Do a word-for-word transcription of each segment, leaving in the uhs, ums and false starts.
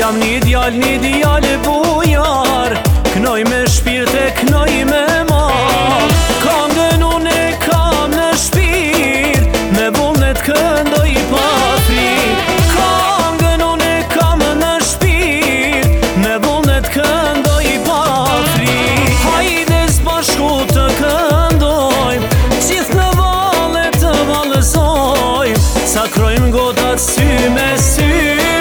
Jam një djall, një djall bujar, knoj me shpirt e knoj me mal. Këngën unë e kam në shpirt, me vullnet këndoj pa frik. Këngën unë e kam në shpirt, me vullnet këndoj pa frik. Hajde s'bashku të këndojmë, gjithë në valle të vallëzojmë. Sakrojmë gotat sy me sy,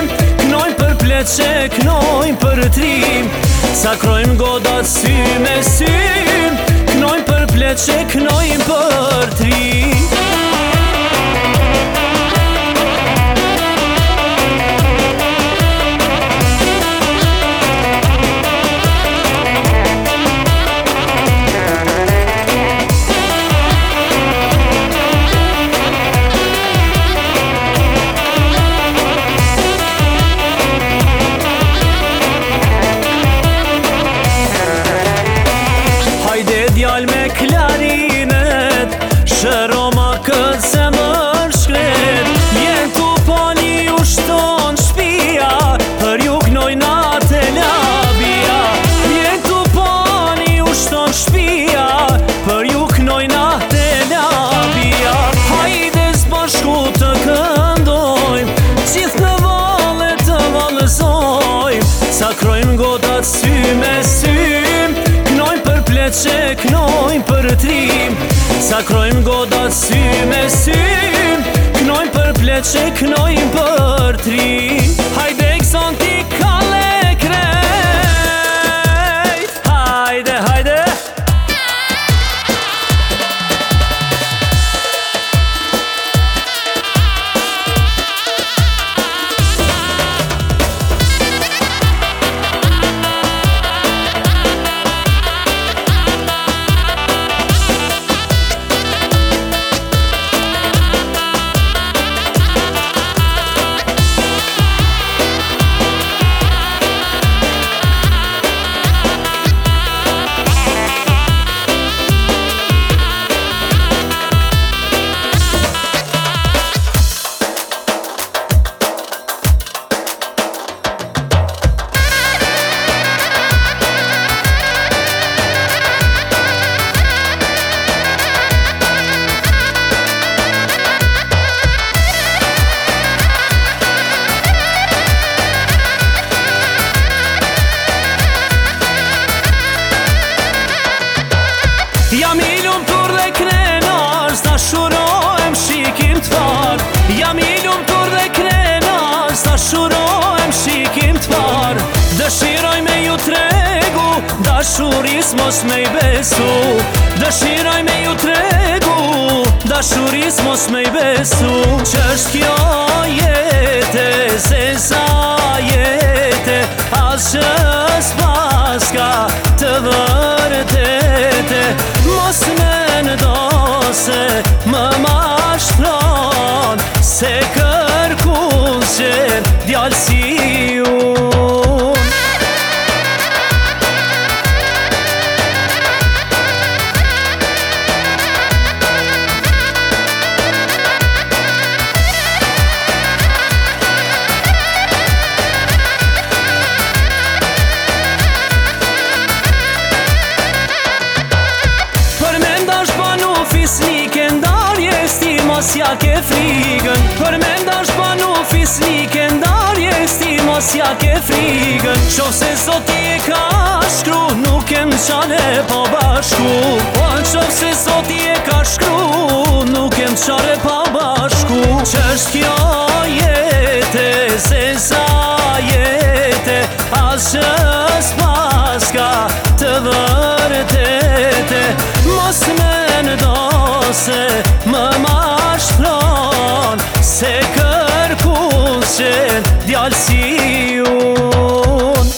që knojmë për trim. Sakrojmë godat sy me sy, knojmë për plet që knojmë për trim. Djall me klarinet, shëroma këtë se më shkret. Vjen tu pani u shton shpia, për ju knojna të labia. Vjen tu pani u shton shpia, për ju knojna të labia. Hajde s'bashku të këndojmë, gjithë në valle të vallëzojmë. Sakrojmë godat sy me sy, që knojmë për trim. Sakrojmë godat sy me sy, knojmë për plet që knojmë për trim. Hajde këson t'i kalle krejt, hajde, hajde. Jam i lumtur dhe krenar, s'ta shurohem shikim t'far. Jam i lumtur dhe krenar, s'ta shurohem shikim t'far. Dëshiroj me ju tregu, dashuris mos me i besu. Dëshiroj me ju tregu, dashuris mos me i besu. Q'është kjo jete, se sa jete, as që s'paska të vërtete. Mos me ndo se më mashtron, se kërkus qenë djallë si unë. Fisnike ndarje sti mos ja ke frigën. Për me ndash banu fisnike ndarje sti mos ja ke frigën. Qof se zoti e ka shkru, nuk e më qane pa bashku. Po në qof se zoti e ka shkru, nuk e më qane pa bashku. Q'është kjo jete, se sa jete, as që s'paska të vërtete. Mos me ndo se më mashtron, se kërkus qenë djallë si unë.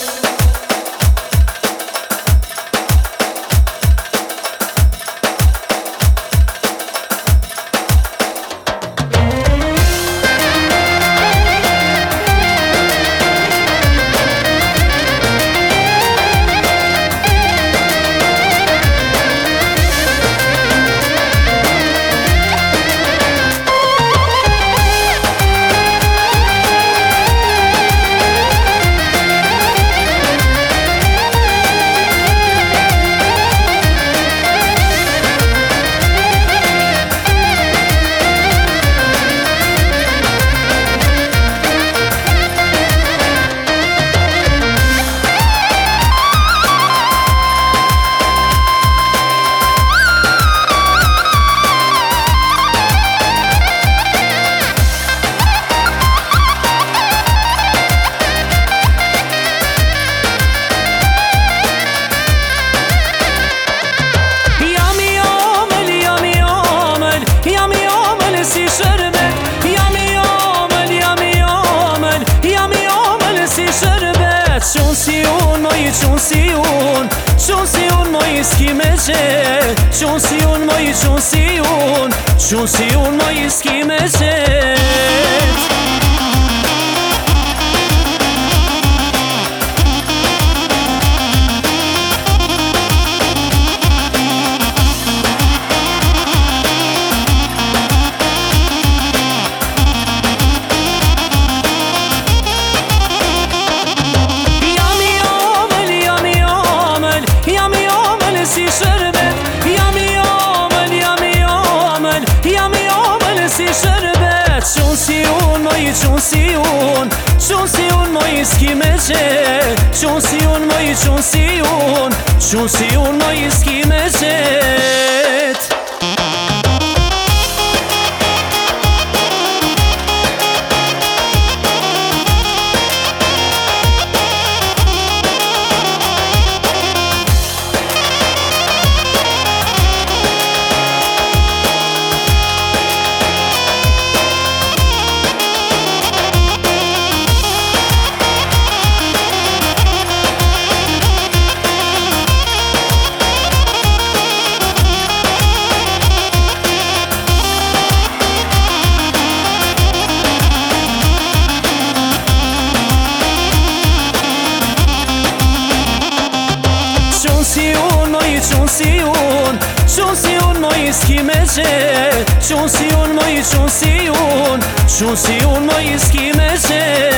si unë, mo i qunë si unë, qunë si unë, mo i s'ki me qet, qunë si unë, mo i qunë si unë, qunë si unë, mo i s'ki me qet. Si shërbet, jam i omël, jam i omël, jam i omël si shërbet. Qunë si unë, mo i qunë si unë, qunë si unë, mo i s'ki me qet, qunë si unë, mo i qunë si unë, qunë si unë, mo i s'ki me qet. Qunë si unë, mo i qunë si unë, qunë si unë, mo i s'ki me qet, qunë si unë, mo i qunë si unë, qunë si unë, mo i s'ki me qet.